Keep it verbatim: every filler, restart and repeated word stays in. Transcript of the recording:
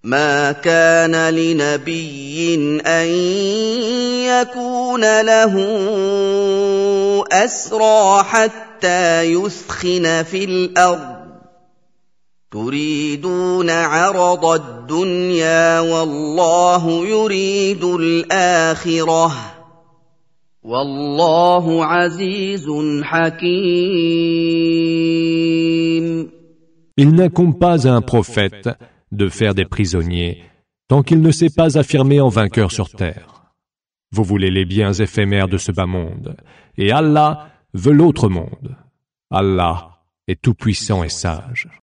ما كان لنبي أن يكون له أسرى حتى يثخن في الأرض تريدون عرض الدنيا والله يريد الآخرة والله عزيز حكيم. Il n'incombe pas à un prophète de faire des prisonniers tant qu'il ne s'est pas affirmé en vainqueur sur terre. Vous voulez les biens éphémères de ce bas monde, et Allah veut l'autre monde. Allah est tout-puissant et sage.